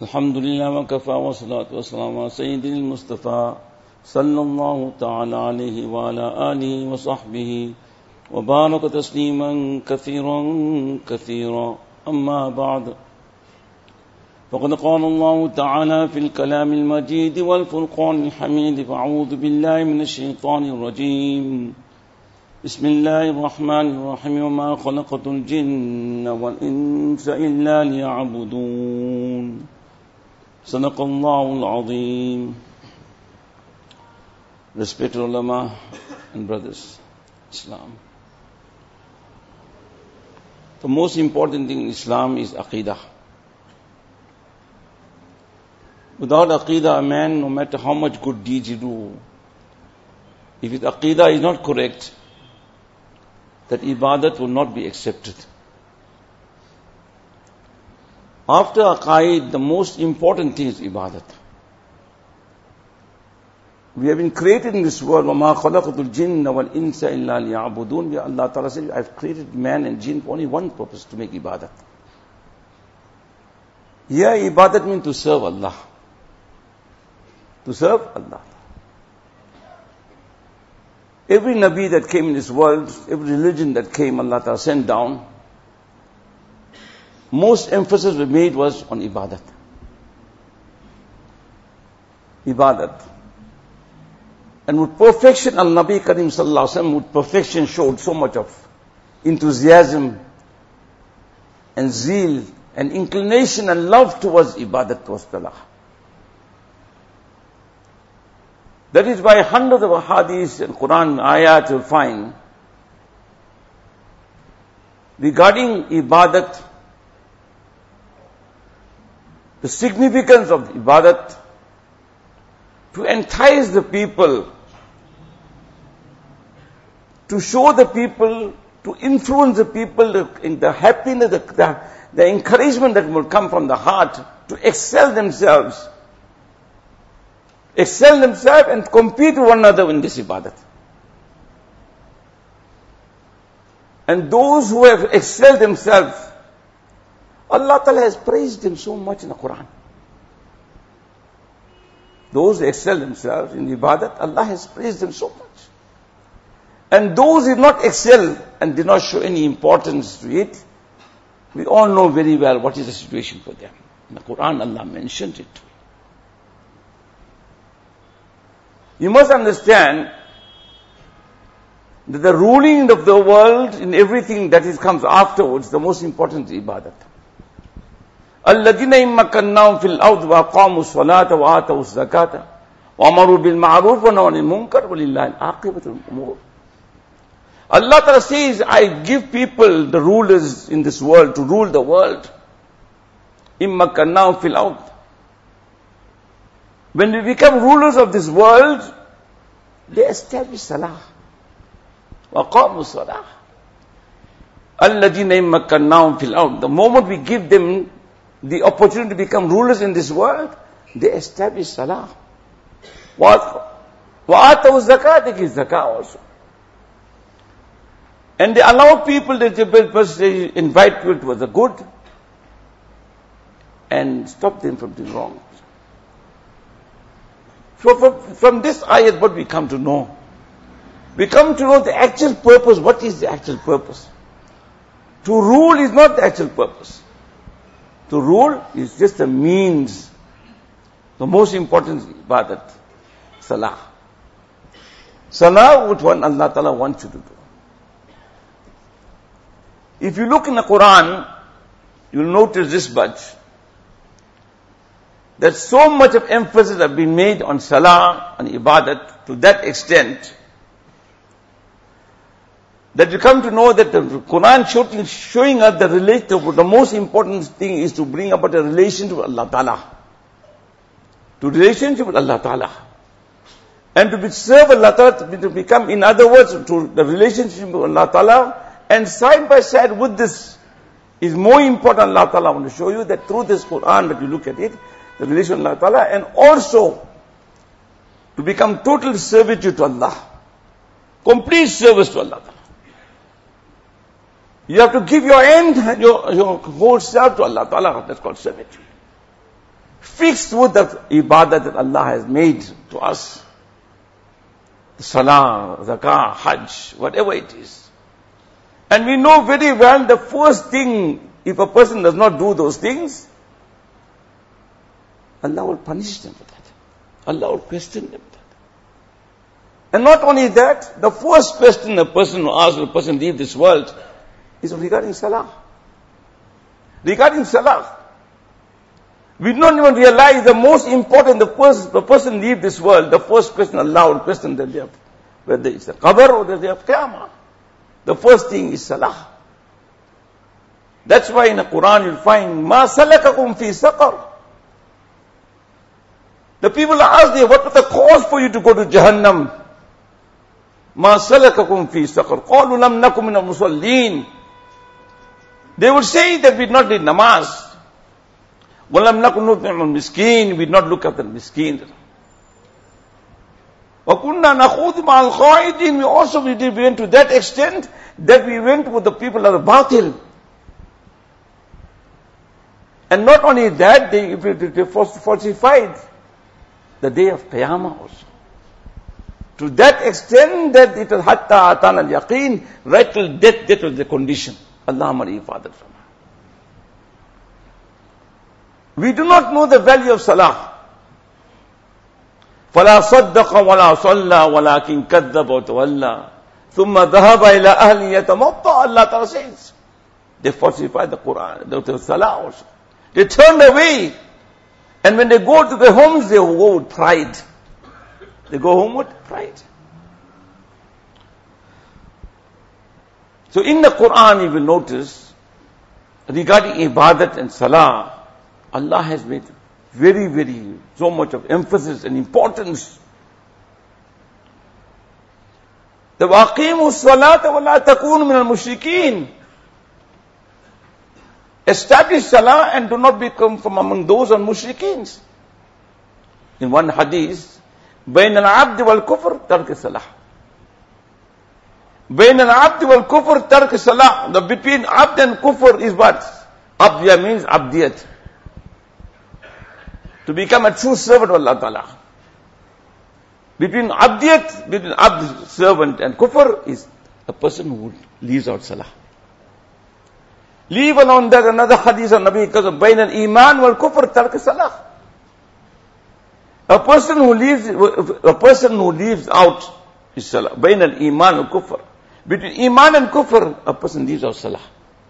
Alhamdulillah wa kafa wa salatu wa salam wa sayyidil Mustafa sallallahu ta'ala alayhi wa ala alihi wa sahbihi wa baraka tasliman kathiran amma ba'd. فقد قال الله تعالى في الكلام المجيد والفرقان الحميد فأعوذ بالله من الشيطان الرجيم بسم الله الرحمن الرحيم وما خلقت الجن والإنس إلا ليعبدون صدق الله العظيم. Respected ulama and brothers, Islam. The most important thing in Islam is Aqidah. Without Aqidah, a man, no matter how much good deeds he do, if his Aqidah is not correct, that ibadat will not be accepted. After Aqaid, the most important thing is ibadat. We have been created in this world, وَمَا خَلَقْتُ الْجِنَّ وَالْإِنسَ إِلَّا لِيَعْبُدُونَ. Allah Ta'ala said, I have created man and jinn for only one purpose, to make ibadat. Here, ibadat means to serve Allah. To serve Allah. Every Nabi that came in this world, every religion that came, Allah Ta'ala sent down, most emphasis was on ibadat. Ibadat. And with perfection, Al-Nabi Karim Sallallahu Alaihi Wasallam, with perfection showed so much of enthusiasm and zeal and inclination and love towards ibadat, towards Allah. That is why hundreds of hadiths and Quran ayat you'll find regarding ibadat, the significance of ibadat, to entice the people, to show the people, to influence the people in the happiness, the encouragement that will come from the heart, to excel themselves and compete with one another in this ibadat. And those who have excelled themselves, Allah Ta'ala has praised them so much in the Quran. Those who excel themselves in ibadat, Allah has praised them so much. And those who did not excel and did not show any importance to it, we all know very well what is the situation for them. In the Quran, Allah mentioned it. You must understand that the ruling of the world in everything that comes afterwards, the most important is ibadat. الَّذِينَ إِمَّكَّنَّاهُمْ فِي الْأَرْضِ وَأَقَامُوا الصَّلَاةَ وَآتَوُا الزَّكَاةَ وَأَمَرُوا بِالْمَعْرُوفِ وَنَهَوْا عَنِ الْمُنكَرِ وَلِلَّهِ الْعَاقِبَةُ الْأُمُورِ. Allah Ta'ala says, I give people, the rulers in this world, to rule the world. إِمَّكَّنَّاهُمْ فِي الْأَرْضِ. When we become rulers of this world, they establish salah. وَقَامُوا الصَّلَاةَ. الَّذِينَ إِمَّكَّنَّاهُمْ فِي الْأَرْضِ. The moment we give them the opportunity to become rulers in this world, they establish salah. وَآتَوُا الزَّكَاةَ. They give zakah also. And they allow people, they invite people towards the good and stop them from doing wrong. So from this ayat, what we come to know? We come to know the actual purpose. What is the actual purpose? To rule is not the actual purpose. To rule is just a means. The most important is ibadat, salah. Salah, which one Allah Ta'ala wants you to do. If you look in the Quran, you'll notice this much, that so much of emphasis has been made on salah and ibadat to that extent that you come to know that the Quran showing us the most important thing is to bring about a relationship with Allah Ta'ala. To relationship with Allah Ta'ala. And to serve Allah Ta'ala, to become, in other words, to the relationship with Allah Ta'ala. And side by side with this is more important. Allah Ta'ala want to show you that through this Quran that you look at it, the relation with Allah Ta'ala, and also to become total servitude to Allah. Complete service to Allah Ta'ala. You have to give your end, your whole self to Allah Ta'ala. That's called servitude. speaks through the ibadah that Allah has made to us. Salah, zakah, hajj, whatever it is. And we know very well the first thing, if a person does not do those things, Allah will punish them for that. Allah will question them for that. And not only that, the first question a person will ask when a person leave this world is regarding salah. Regarding salah. We don't even realize the most important, the person leave this world, the first question Allah will question them, whether it's the qabr or the day of Qiyamah. The first thing is salah. That's why in the Quran you'll find, مَا سَلَكَكُمْ فِي سَقَرٍ. The people ask them, what was the cause for you to go to Jahannam? مَا سَلَكَكُمْ فِي سَقَرٍ قَالُوا لَمْ نَكُمْ مِنَ الْمُصَلِّينَ. They would say that we did not read namaz. وَلَمْ نَكُمْ نُطْعِمُ الْمِسْكِينَ. We did not look after the miskin. وَكُنَّا نَخُوضُ مَعَ الْخَائِضِينَ. We also went to that extent that we went with the people of the batil. And not only that, they falsified the day of Qiyamah also. To that extent that it was hatta atana al-yaqeen, right till death, that was the condition. Allah mari father from. We do not know the value of salah. فَلَا صَدَّقَ وَلَا صَلَّى وَلَكِنْ كَذَّبَ وَتَوَلَّى ثُمَّ ذَهَبَ إِلَىٰ أَهْلِهِ يَتَمَطَّى. Allah Ta'ala says, they falsified the Quran, the salah also. They turned away. And when they go to their homes, they go with pride. They go home with pride. So in the Quran, you will notice, regarding ibadat and salah, Allah has made very, so much of emphasis and importance. The وَأَقِيمُوا الصَّلَاةَ وَلَا تَكُونُوا مِنَ الْمُشْرِكِينَ. Establish salah and do not become from among those on mushrikeen. In one hadith, بين العبد والكفر ترك الصلاة. بين العبد والكفر ترك الصلاة. The between abd and kufr is what? Abdiya means abdiyat. To become a true servant of Allah Ta'ala. Between abdiyat, between abd, servant, and kufr is a person who leaves out salah. Leave alone that another hadith of Nabi, because of bain al-iman wal-kufr tark salah. A person who leaves out his salah. Bain al-iman wal-kufr. Between iman and kufr, a person leaves out salah.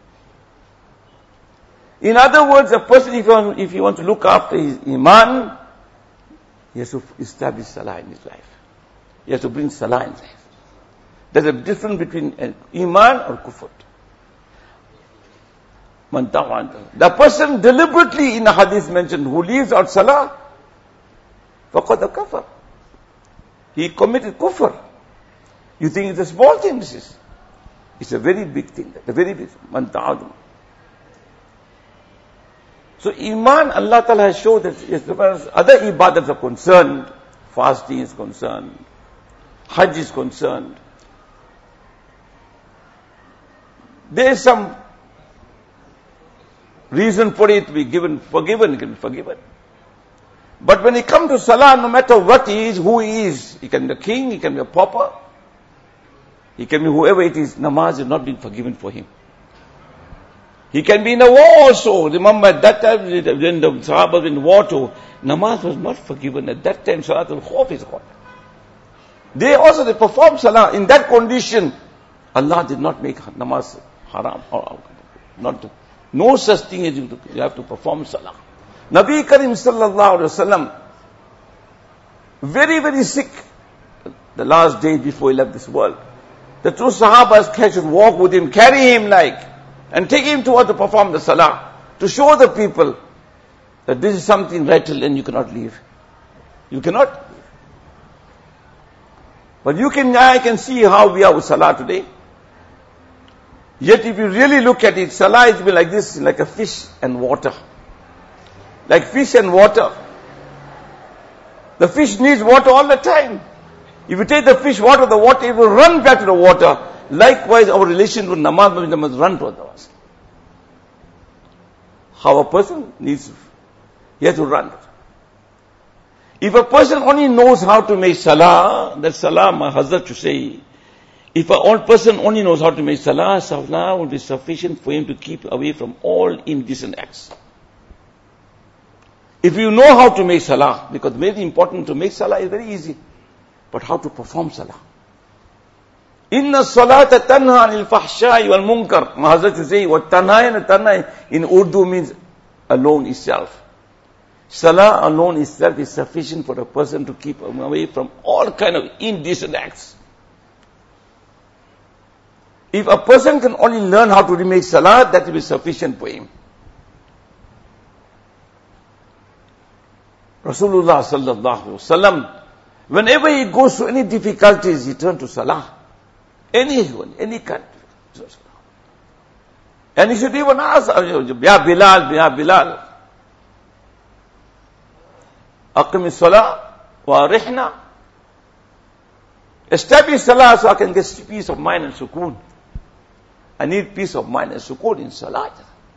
In other words, a person, if he wants to look after his iman, he has to establish salah in his life. He has to bring salah in his life. There's a difference between iman or kufr. The person deliberately in the hadith mentioned who leaves out salah, faqad kafar. He committed kufr. You think it's a small thing, this is. It's a very big thing. A very big thing. So iman, Allah Ta'ala has showed that as far as other ibadats are concerned, fasting is concerned, hajj is concerned, there is some reason for it to be forgiven, it can be forgiven. But when it comes to salah, no matter what he is, who he is, he can be a king, he can be a pauper, he can be whoever it is, namaz is not being forgiven for him. He can be in a war also. Remember at that time, when the Sahaba were in war too, namaz was not forgiven. At that time, Salatul Khawf is called. They performed salah. In that condition, Allah did not make namaz haram. No such thing as you have to perform salah. Nabi Karim sallallahu alaihi wasallam, very sick, the last day before he left this world. The two Sahabas should walk with him, carry him and take him to perform the salah, to show the people that this is something vital and you cannot leave. You cannot. But I can see how we are with salah today. Yet if you really look at it, salah is like this, like a fish and water. Like fish and water. The fish needs water all the time. If you take the fish water, the water, it will run back to the water. Likewise, our relation with namaz must run to namaz. How a person needs, he has to run. If a person only knows how to make salah, that salah, my Hazrat to say, if a person only knows how to make salah, salah will be sufficient for him to keep away from all indecent acts. If you know how to make salah, because very important to make salah is very easy, but how to perform salah. Inna salata tanha anil fahsha'i wal munkar. My Hazrat to say, what tanha in Urdu means alone itself. Salah alone itself is sufficient for a person to keep away from all kind of indecent acts. If a person can only learn how to make salah, that will be sufficient for him. Rasulullah sallallahu alaihi wasallam, whenever he goes through any difficulties, he turns to salah. Anyone, any kind. And he should even ask, Ya Bilal, Aqim salah wa arihna. Establish salah so I can get peace of mind and sukoon. I need peace of mind and sukoon in salah.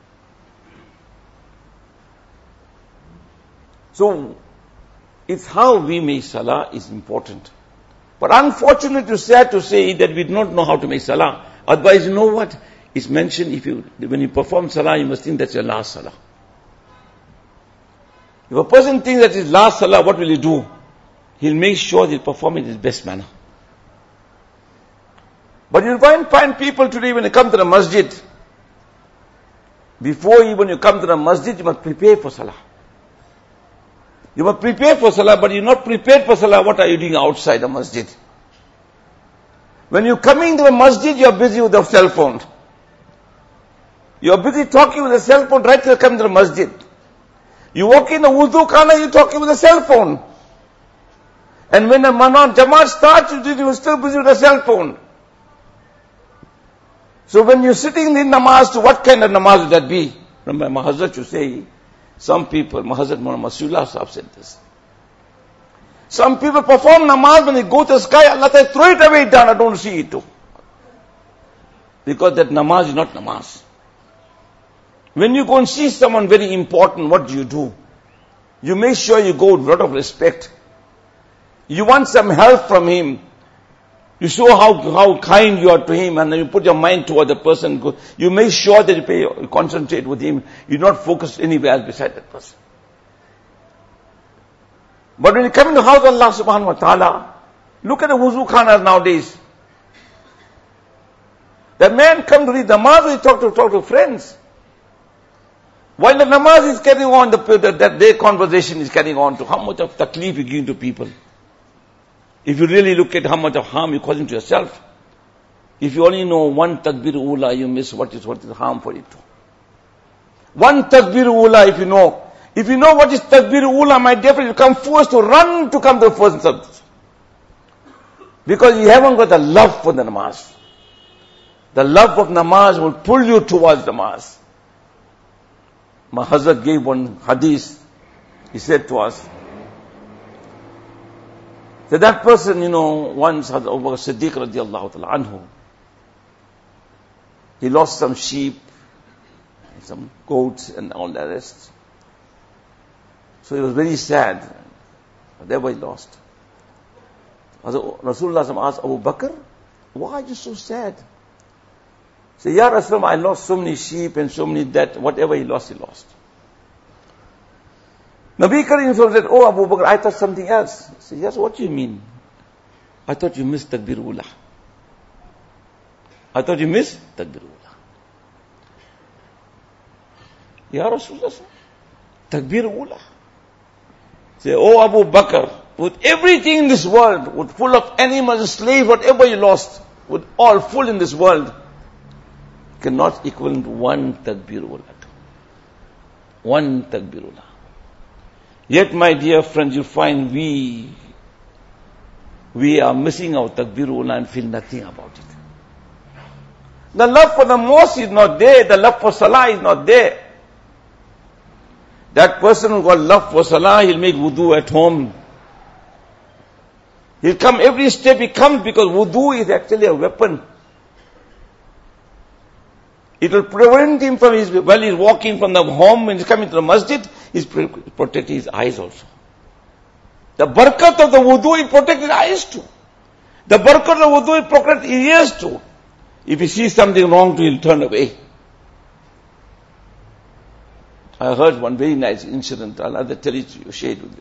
So, it's how we make salah is important. But unfortunate to sad to say that we do not know how to make salah. Otherwise, you know what? It's mentioned when you perform salah, you must think that's your last salah. If a person thinks that his last salah, what will he do? He'll make sure he'll perform it in his best manner. But you'll find people today when they come to the masjid, before even you come to the masjid, you must prepare for salah. You must prepare for salah, but you're not prepared for salah. What are you doing outside the masjid? When you're coming to the masjid, you're busy with the cell phone. You're busy talking with the cell phone right till you come to the masjid. You walk in the wudu khana, you're talking with the cell phone. And when the Jamaat starts, you're still busy with the cell phone. So when you're sitting in namaz, to what kind of namaz would that be? Remember, my Hazrat you say, some people, my Hazrat Muhammad Rasulullah Sahab said this. Some people perform namaz, when they go to the sky, Allah says, throw it away down, I don't see it too. Because that namaz is not namaz. When you go and see someone very important, what do? You make sure you go with a lot of respect. You want some help from him. You show how kind you are to him, and then you put your mind toward the person. You make sure that you concentrate with him. You're not focused anywhere else beside that person. But when you come into the house of Allah subhanahu wa ta'ala, look at the wuzu khanas nowadays. The man come to read namaz, he talk to friends. While the namaz is carrying on, that their conversation is carrying on, to how much of taklif you give to people. If you really look at how much of harm you're causing to yourself. If you only know one takbir ula, you miss what is harm for it. One takbir ula, if you know. If you know what is takbir ula, my dear friend, you come forced to run to come to the first subject. Because you haven't got the love for the namaz. The love of namaz will pull you towards namaz. My Hazrat gave one hadith. He said to us, that person, once had Abu Bakr Siddiq radiallahu ta'ala anhu, he lost some sheep, some goats and all the rest. So he was very sad. Whatever he lost. Rasulullah asked Abu Bakr, why are you so sad? He said, Ya Rasulullah, I lost so many sheep and so many that, whatever he lost, he lost. Nabi Karim said, oh Abu Bakr, I thought something else. He said, yes, what do you mean? I thought you missed Takbir Ula. I thought you missed Takbir Ula. Ya Rasulullah, Takbir Ula. Say, oh Abu Bakr, with everything in this world, with full of animals, slaves, whatever you lost, with all full in this world, cannot equal to one Takbir Ula. One Takbir Ula. Yet, my dear friends, you find we are missing our Takbir Ula and feel nothing about it. The love for the mosque is not there. The love for Salah is not there. That person who got love for Salah, he'll make wudu at home. He'll come every step he comes because wudu is actually a weapon. It will prevent him from while he's walking from the home, when he's coming to the masjid, he's protecting his eyes also. The barakat of the wudu, it protects eyes too. The barakat of the wudu, it protects ears too. If he sees something wrong, he'll turn away. I heard one very nice incident. I'll either tell it to you, share it with you.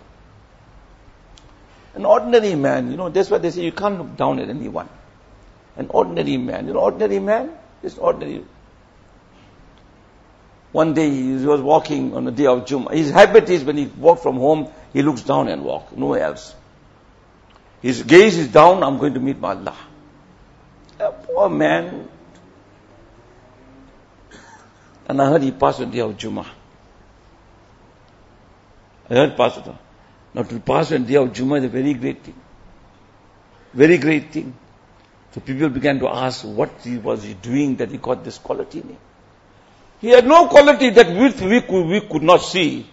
An ordinary man, that's why they say you can't look down at anyone. An ordinary man, ordinary man is ordinary. One day he was walking on the day of Jummah. His habit is when he walks from home, he looks down and walks, nowhere else. His gaze is down, I'm going to meet my Allah. A poor man. And I heard he passed on the day of Jummah. I heard pass it on. Now to pass on the day of Jummah is a very great thing. Very great thing. So people began to ask what was he doing that he got this quality in him. He had no quality that we could not see.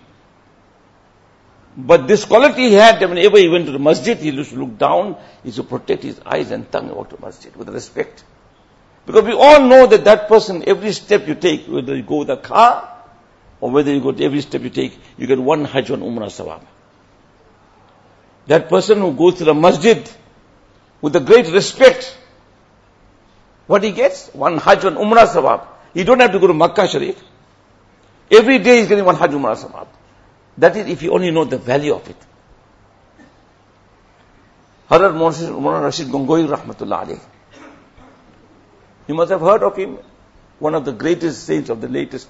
But this quality he had, that whenever he went to the masjid, he used to look down, he used to protect his eyes and tongue about the masjid with respect. Because we all know that person, every step you take, whether you go with a car, or whether you go to every step you take, you get one Hajj and Umrah sawab. That person who goes to the masjid with a great respect, what he gets? One Hajj and Umrah sawab. He don't have to go to Makkah Sharif. Every day he's getting one Hajj Umrah sawab. That is if you only know the value of it. Hazrat Maulana Rashid Gangoi Rahmatullah Alayh. You must have heard of him. One of the greatest saints of the latest.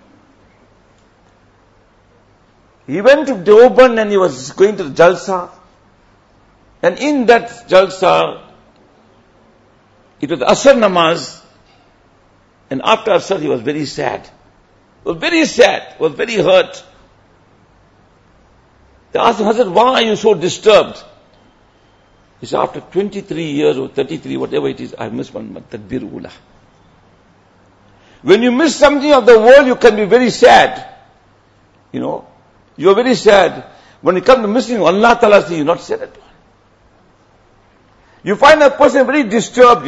He went to Deoband and he was going to the Jalsa. And in that Jalsa, it was Asr Namaz. And after Asr, he was very sad. He was very sad. He was very hurt. They asked him, Hazrat, why are you so disturbed? He said, after 23 years or 33, whatever it is, I missed one Takbir Ula. When you miss something of the world, you can be very sad. You are very sad. When it comes to missing Allah Ta'ala, you're not sad at all. You find a person very disturbed,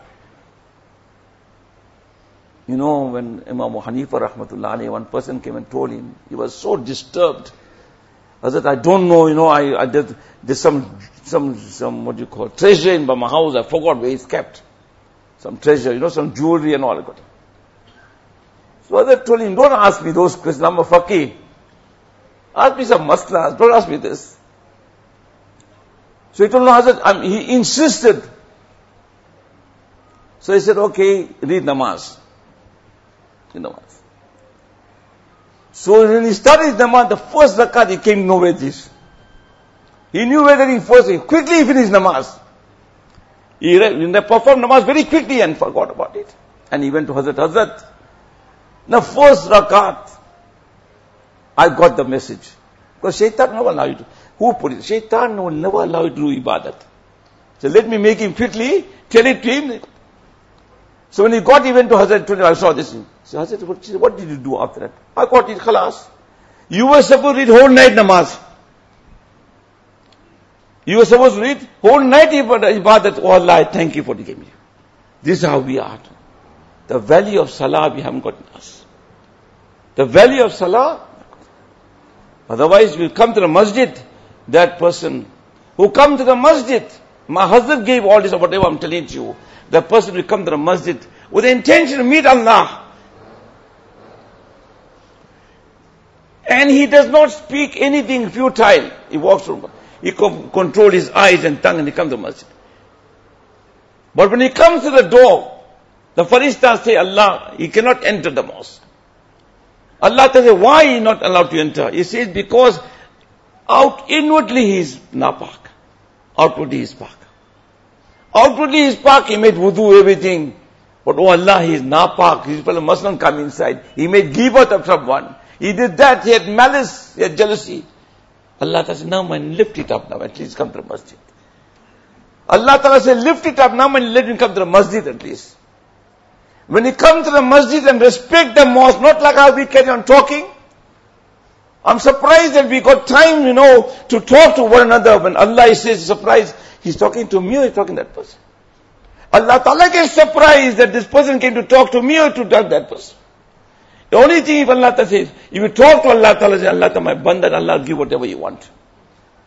when Imam Hanifa Rahmatullah Alayhi, one person came and told him, he was so disturbed. Hazrat, I don't know, there's some treasure in my house, I forgot where it's kept. Some treasure, some jewelry and all that. So Hazrat told him, don't ask me those questions, I'm a faqih. Ask me some maslas, don't ask me this. So he told him, Hazrat, he insisted. So he said, okay, read namaz. So when he started his namaz, the first rakat, he came nowhere this. He knew whether he quickly finished namaz. He performed namaz very quickly and forgot about it. And he went to Hazrat. The first rakat, I got the message. Because shaitan never allow you to. Who put it? Shaitan will never allow you to do ibadat. So let me make him quickly, tell it to him. So when he went to Hazrat, I saw this. So Hazrat, what did you do after that? I got it, khalas. You were supposed to read whole night namaz. You were supposed to read whole night ibadat. Oh Allah, I thank you for the game. This is how we are. The value of salah we haven't gotten us. The value of salah. Otherwise we'll come to the masjid. That person who come to the masjid. My husband gave all this, or whatever I'm telling you. That person will come to the masjid with the intention to meet Allah. And he does not speak anything futile. He walks through. He controls his eyes and tongue and he comes to the masjid. But when he comes to the door, the Farishtas say, Allah, he cannot enter the mosque. Allah says, why he not allowed to enter? He says, because inwardly he is napak. Outwardly he is pak. Outwardly he is pak, he made wudu, everything. But oh Allah, he is napak. His fellow must not come inside. He made ghibat of someone. He did that, he had malice, he had jealousy. Allah Ta'ala said, now man, lift it up now, at least come to the masjid. Allah Ta'ala said, lift it up now man, let him come to the masjid at least. When he comes to the masjid and respect the mosque, not like how we carry on talking. I'm surprised that we got time, to talk to one another. When Allah says surprised, he's talking to me or he's talking to that person. Allah Ta'ala gets surprised that this person came to talk to me or to talk to that person. The only thing if Allah Ta'ala says, if you talk to Allah Ta'ala, say, Allah Ta'ala, my bandar, Allah will give whatever you want.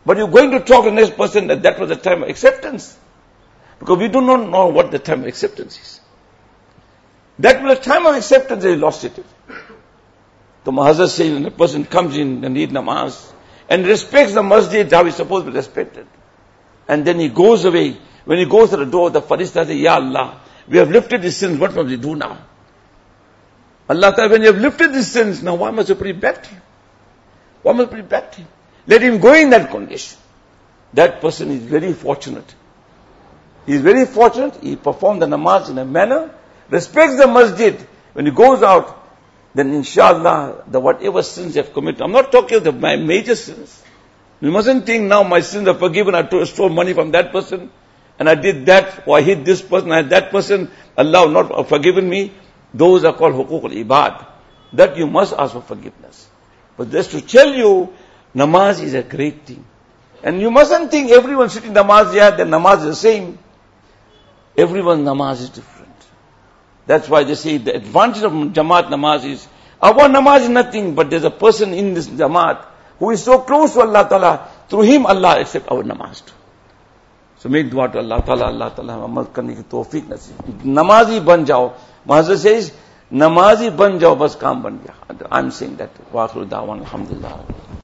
But you're going to talk to the next person that was the time of acceptance. Because we do not know what the time of acceptance is. That was the time of acceptance, they lost it. The Hazrat says, when a person comes in and reads namaz and respects the masjid, how he's supposed to be respected. And then he goes away. When he goes to the door, the Farishta says, Ya Allah, we have lifted these sins, what must we do now? Allah Ta'ala, when you have lifted these sins, now why must you put it back to him? Why must you put it back to him? Let him go in that condition. That person is very fortunate. He is very fortunate. He performed the namaz in a manner, respects the masjid. When he goes out, then inshallah, whatever sins you have committed, I'm not talking of my major sins. You mustn't think now my sins are forgiven, I stole money from that person, and I did that, or I hit this person, I hit that person, Allah will not forgiven me. Those are called huquq al-ibad. That you must ask for forgiveness. But just to tell you, namaz is a great thing. And you mustn't think everyone sitting namaz here, then namaz is the same. Everyone's namaz is different. That's why they say the advantage of Jamaat namaz is, our namaz is nothing, but there's a person in this Jamaat who is so close to Allah Ta'ala, through him Allah accept our namaz too. So make dua to Allah Ta'ala, amal karne ki tawfiq nasib. Namazi ban jao. Mahazrat says, namazi ban jao, bas kaam ban gaya. I'm saying that. Wa akhiru da'wan, alhamdulillah.